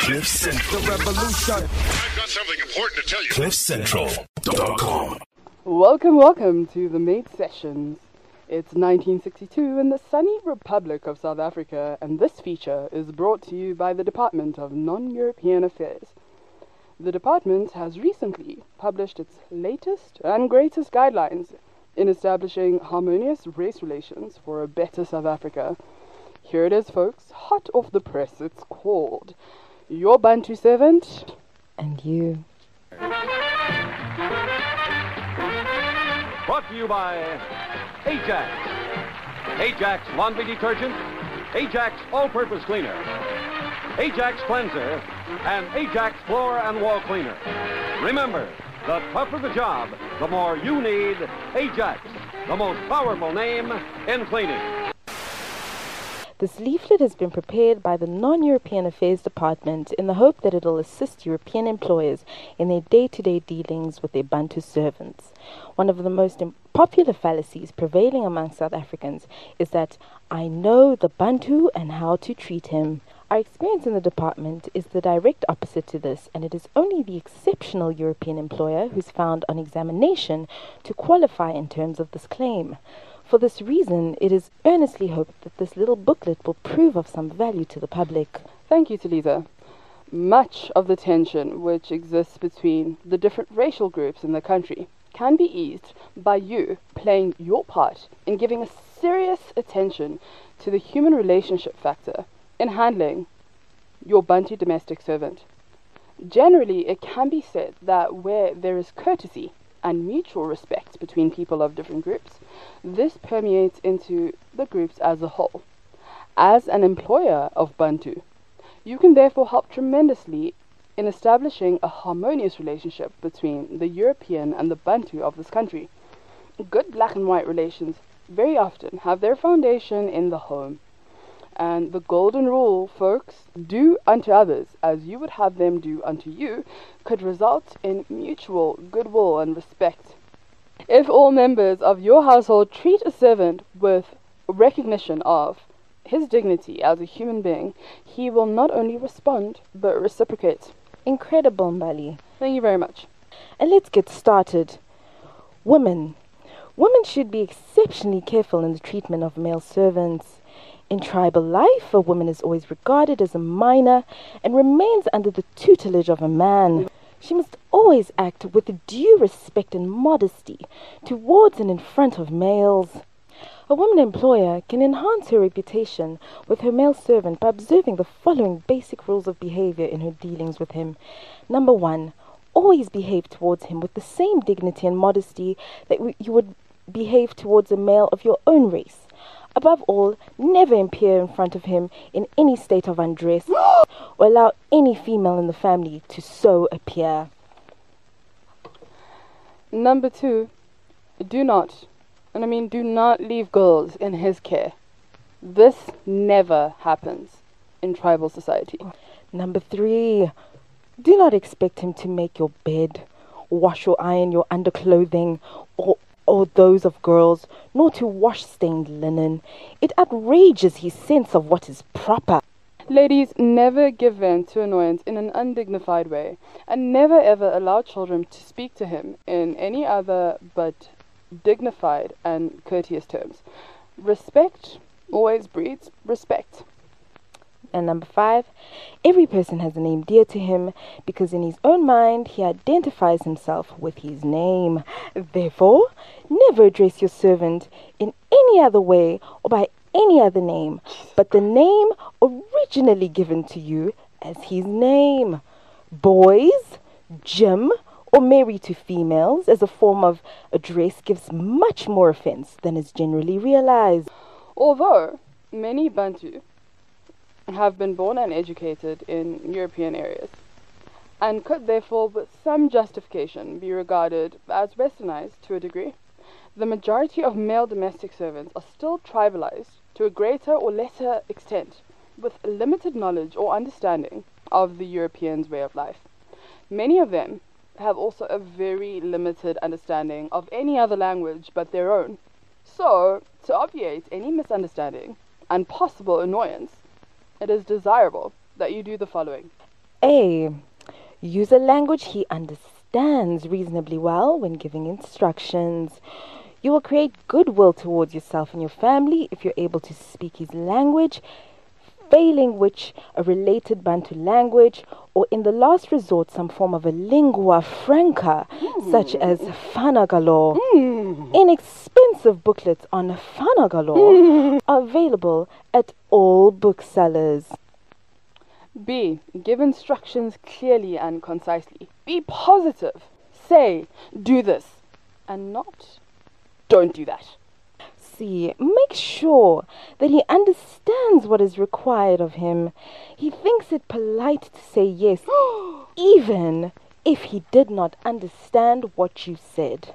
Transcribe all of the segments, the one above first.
The revolution. I've got something important to tell you. CliffCentral.com. Welcome to the Mate Sessions. It's 1962 in the sunny Republic of South Africa, and this feature is brought to you by the Department of Non-European Affairs. The department has recently published its latest and greatest guidelines in establishing harmonious race relations for a better South Africa. Here it is, folks, hot off the press. It's called Your Bantu Servant And You. Brought to you by Ajax. Ajax Laundry Detergent, Ajax All-Purpose Cleaner, Ajax Cleanser, and Ajax Floor and Wall Cleaner. Remember, the tougher the job, the more you need Ajax, the most powerful name in cleaning. This leaflet has been prepared by the Non-European Affairs Department in the hope that it will assist European employers in their day-to-day dealings with their Bantu servants. One of the most popular fallacies prevailing among South Africans is that I know the Bantu and how to treat him. Our experience in the department is the direct opposite to this, and it is only the exceptional European employer who's found on examination to qualify in terms of this claim. For this reason, it is earnestly hoped that this little booklet will prove of some value to the public. Thank you, Talitha. Much of the tension which exists between the different racial groups in the country can be eased by you playing your part in giving a serious attention to the human relationship factor in handling your Bantu domestic servant. Generally, it can be said that where there is courtesy and mutual respect between people of different groups, this permeates into the groups as a whole. As an employer of Bantu, you can therefore help tremendously in establishing a harmonious relationship between the European and the Bantu of this country. Good black and white relations very often have their foundation in the home. And the golden rule, folks, do unto others as you would have them do unto you, could result in mutual goodwill and respect. If all members of your household treat a servant with recognition of his dignity as a human being, he will not only respond, but reciprocate. Incredible, Mbali. Thank you very much. And let's get started. Women. Women should be exceptionally careful in the treatment of male servants. In tribal life, a woman is always regarded as a minor and remains under the tutelage of a man. She must always act with due respect and modesty towards and in front of males. A woman employer can enhance her reputation with her male servant by observing the following basic rules of behavior in her dealings with him. Number 1, always behave towards him with the same dignity and modesty that you would behave towards a male of your own race. Above all, never appear in front of him in any state of undress or allow any female in the family to so appear. Number 2, do not leave girls in his care. This never happens in tribal society. Number 3, do not expect him to make your bed, wash or iron your underclothing, or those of girls, nor to wash stained linen. It outrages his sense of what is proper. Ladies, never give vent to annoyance in an undignified way, and never ever allow children to speak to him in any other but dignified and courteous terms. Respect always breeds respect. And number 5, every person has a name dear to him because in his own mind he identifies himself with his name. Therefore, never address your servant in any other way or by any other name but the name originally given to you as his name. Boys, Jim, or Mary to females as a form of address gives much more offense than is generally realized. Although many Bantu have been born and educated in European areas, and could therefore with some justification be regarded as westernized to a degree, the majority of male domestic servants are still tribalized to a greater or lesser extent, with limited knowledge or understanding of the Europeans' way of life. Many of them have also a very limited understanding of any other language but their own. So, to obviate any misunderstanding and possible annoyance, it is desirable that you do the following. A. Use a language he understands reasonably well when giving instructions. You will create goodwill towards yourself and your family if you're able to speak his language, failing which a related Bantu language, or in the last resort some form of a lingua franca, such as Fanagalo. Inexpensive booklets on Fanagalo are available at all booksellers. B. Give instructions clearly and concisely. Be positive. Say, do this, and not, don't do that. C. Make sure that he understands what is required of him. He thinks it polite to say yes, even if he did not understand what you said.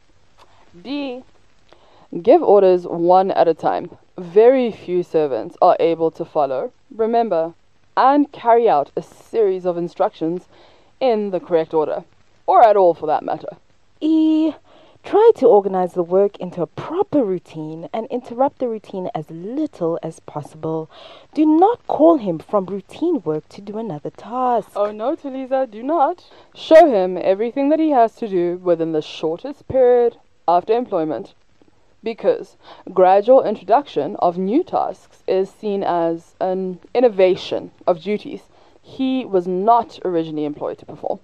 D. Give orders one at a time. Very few servants are able to follow, remember, and carry out a series of instructions in the correct order, or at all for that matter. E. Try to organize the work into a proper routine and interrupt the routine as little as possible. Do not call him from routine work to do another task. Oh no, Tulisa, do not. Show him everything that he has to do within the shortest period after employment, because gradual introduction of new tasks is seen as an innovation of duties he was not originally employed to perform.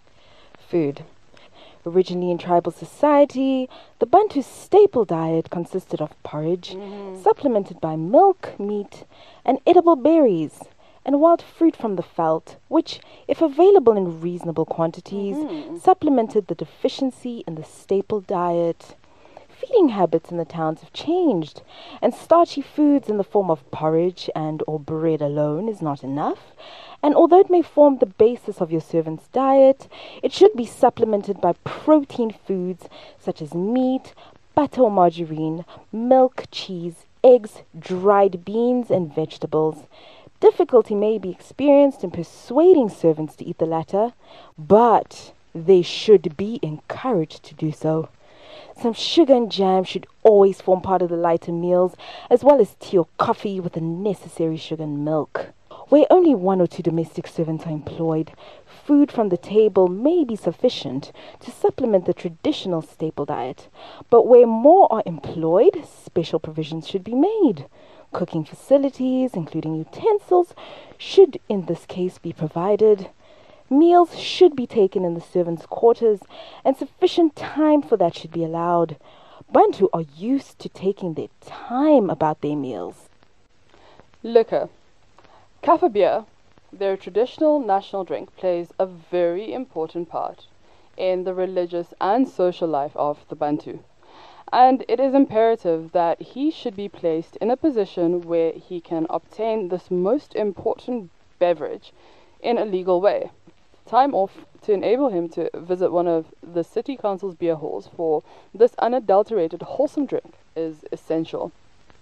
Food. Originally in tribal society, the Bantu staple diet consisted of porridge, supplemented by milk, meat, and edible berries, and wild fruit from the veld, which, if available in reasonable quantities, supplemented the deficiency in the staple diet. Feeding habits in the towns have changed, and starchy foods in the form of porridge and or bread alone is not enough. And although it may form the basis of your servant's diet, it should be supplemented by protein foods such as meat, butter or margarine, milk, cheese, eggs, dried beans, and vegetables. Difficulty may be experienced in persuading servants to eat the latter, but they should be encouraged to do so. Some sugar and jam should always form part of the lighter meals, as well as tea or coffee with the necessary sugar and milk. Where only 1 or 2 domestic servants are employed, food from the table may be sufficient to supplement the traditional staple diet. But where more are employed, special provisions should be made. Cooking facilities, including utensils, should in this case be provided. Meals should be taken in the servants' quarters, and sufficient time for that should be allowed. Bantu are used to taking their time about their meals. Liquor. Kaffa beer, their traditional national drink, plays a very important part in the religious and social life of the Bantu. And it is imperative that he should be placed in a position where he can obtain this most important beverage in a legal way. Time off to enable him to visit one of the city council's beer halls for this unadulterated wholesome drink is essential.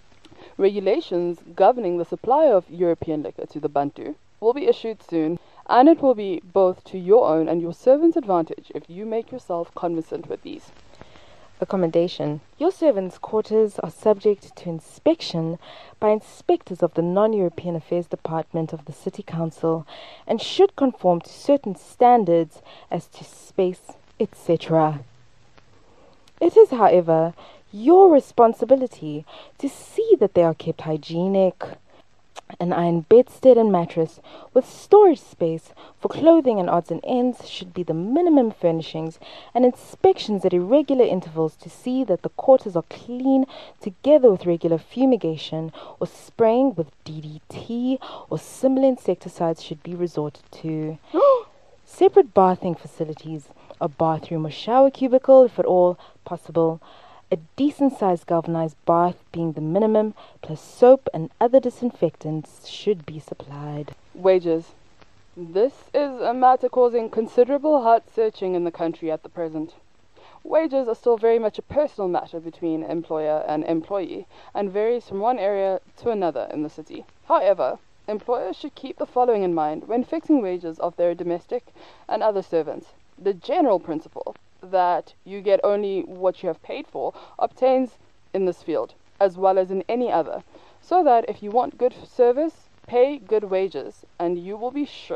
Regulations governing the supply of European liquor to the Bantu will be issued soon, and it will be both to your own and your servants' advantage if you make yourself conversant with these. Accommodation. Your servants' quarters are subject to inspection by inspectors of the Non-European Affairs Department of the City Council and should conform to certain standards as to space, etc. It is, however, your responsibility to see that they are kept hygienic. An iron bedstead and mattress with storage space for clothing and odds and ends should be the minimum furnishings, and inspections at irregular intervals to see that the quarters are clean, together with regular fumigation or spraying with DDT or similar insecticides should be resorted to. Separate bathing facilities, a bathroom or shower cubicle if at all possible, a decent-sized galvanized bath being the minimum, plus soap and other disinfectants should be supplied. Wages. This is a matter causing considerable heart-searching in the country at the present. Wages are still very much a personal matter between employer and employee, and varies from one area to another in the city. However, employers should keep the following in mind when fixing wages of their domestic and other servants. The general principle that you get only what you have paid for obtains in this field, as well as in any other, so that if you want good service, pay good wages, and you will be sure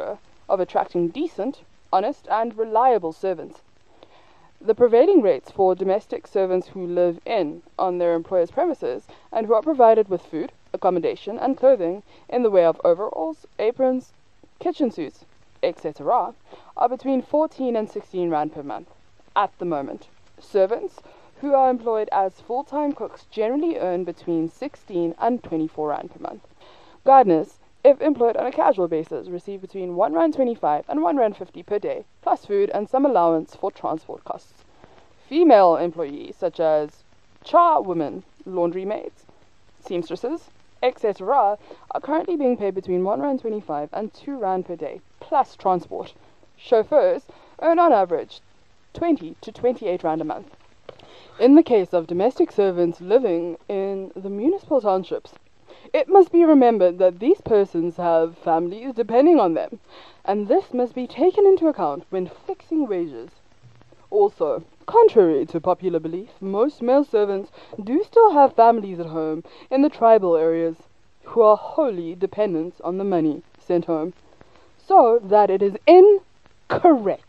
of attracting decent, honest, and reliable servants. The prevailing rates for domestic servants who live in on their employer's premises and who are provided with food, accommodation, and clothing in the way of overalls, aprons, kitchen suits, etc., are between 14 and 16 rand per month at the moment. Servants who are employed as full-time cooks generally earn between 16 and 24 rand per month. Gardeners, if employed on a casual basis, receive between 1 rand 25 and 1 rand 50 per day, plus food and some allowance for transport costs. Female employees, such as charwomen, laundry maids, seamstresses, etc., are currently being paid between 1 rand 25 and 2 rand per day, plus transport. Chauffeurs earn on average 20 to 28 rand a month. In the case of domestic servants living in the municipal townships, it must be remembered that these persons have families depending on them, and this must be taken into account when fixing wages. Also, contrary to popular belief, most male servants do still have families at home in the tribal areas who are wholly dependent on the money sent home, so that it is incorrect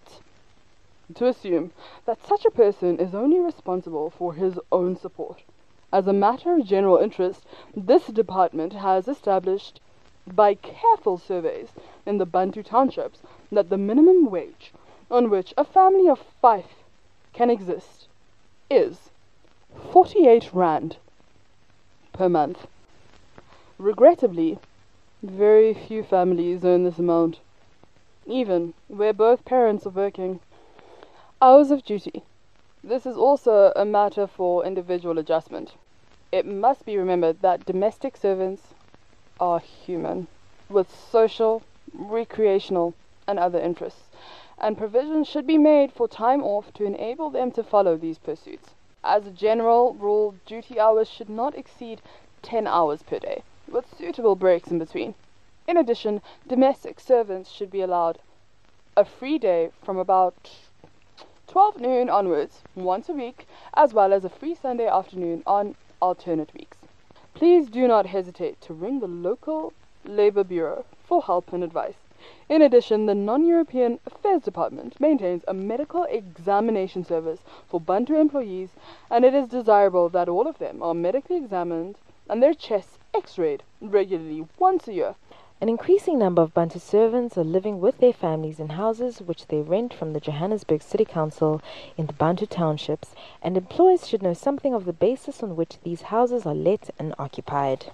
to assume that such a person is only responsible for his own support. As a matter of general interest, this department has established by careful surveys in the Bantu townships that the minimum wage on which a family of 5 can exist is 48 rand per month. Regrettably, very few families earn this amount, even where both parents are working. Hours of duty. This is also a matter for individual adjustment. It must be remembered that domestic servants are human, with social, recreational, and other interests, and provision should be made for time off to enable them to follow these pursuits. As a general rule, duty hours should not exceed 10 hours per day, with suitable breaks in between. In addition, domestic servants should be allowed a free day from about 12 noon onwards, once a week, as well as a free Sunday afternoon on alternate weeks. Please do not hesitate to ring the local Labour Bureau for help and advice. In addition, the Non-European Affairs Department maintains a medical examination service for Bantu employees, and it is desirable that all of them are medically examined and their chests x-rayed regularly once a year. An increasing number of Bantu servants are living with their families in houses which they rent from the Johannesburg City Council in the Bantu townships, and employers should know something of the basis on which these houses are let and occupied.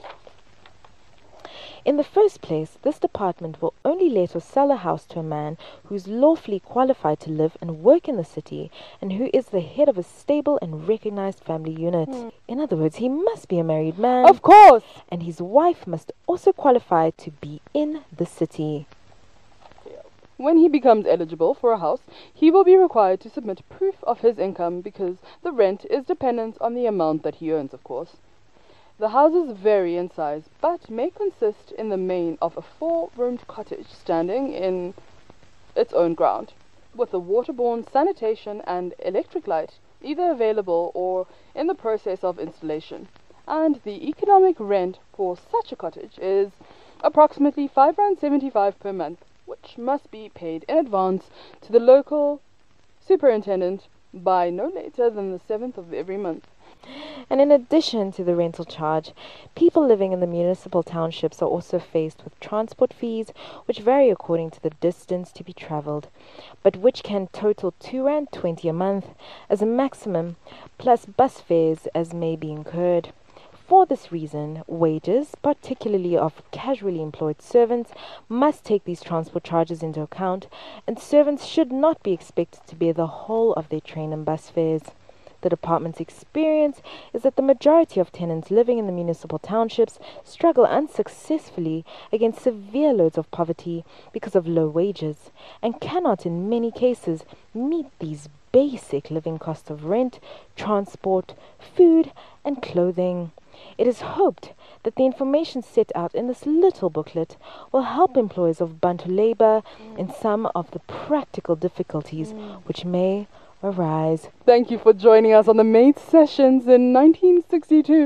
In the first place, this department will only let or sell a house to a man who is lawfully qualified to live and work in the city and who is the head of a stable and recognized family unit. In other words, he must be a married man. Of course! And his wife must also qualify to be in the city. When he becomes eligible for a house, he will be required to submit proof of his income because the rent is dependent on the amount that he earns, of course. The houses vary in size, but may consist in the main of a 4-roomed cottage standing in its own ground, with a waterborne sanitation and electric light either available or in the process of installation, and the economic rent for such a cottage is approximately 5.75 rand per month, which must be paid in advance to the local superintendent by no later than the 7th of every month. And in addition to the rental charge, people living in the municipal townships are also faced with transport fees, which vary according to the distance to be travelled, but which can total 2 rand 20 a month as a maximum, plus bus fares as may be incurred. For this reason, wages, particularly of casually employed servants, must take these transport charges into account, and servants should not be expected to bear the whole of their train and bus fares. The department's experience is that the majority of tenants living in the municipal townships struggle unsuccessfully against severe loads of poverty because of low wages, and cannot in many cases meet these basic living costs of rent, transport, food, and clothing. It is hoped that the information set out in this little booklet will help employers of Bantu labour in some of the practical difficulties which may arise. Thank you for joining us on the Maid Sessions in 1962.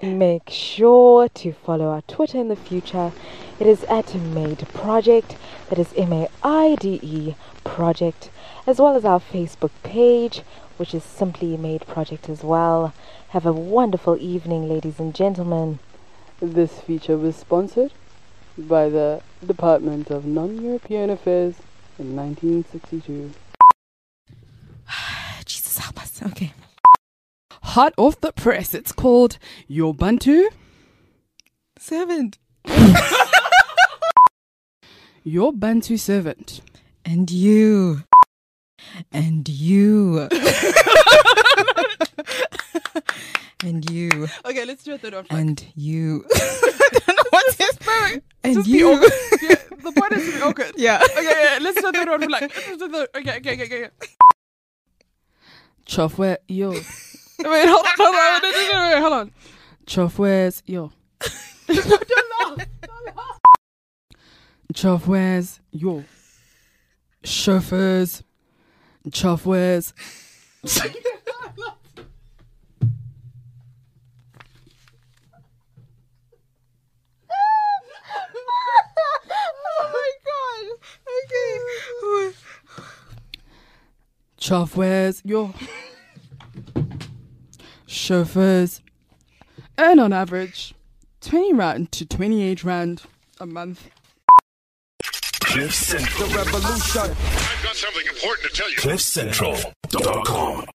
Make sure to follow our Twitter in the future. It is at Made Project. That is MAIDE Project. As well as our Facebook page, which is simply Made Project as well. Have a wonderful evening, ladies and gentlemen. This feature was sponsored by the Department of Non-European Affairs in 1962. Jesus help us. Okay. Hot off the press, it's called Your Bantu Servant. Your Bantu Servant. And you. And you. And you. Okay, let's do it third one. And you. I don't know what's his spirit. And Just you. be awkward. Yeah, the point is to be awkward. Yeah. Okay, let's do third one. Okay. Chofwe, yo. Wait, hold on. Chofwe's, yo. Don't laugh. Chofwe's, yo. Chauffeurs. Chofwe's. Chauffeurs, yo. Chauffeurs earn on average 20 rand to 28 rand a month. Cliff Central. The revolution. I've got something important to tell you. CliffCentral.com.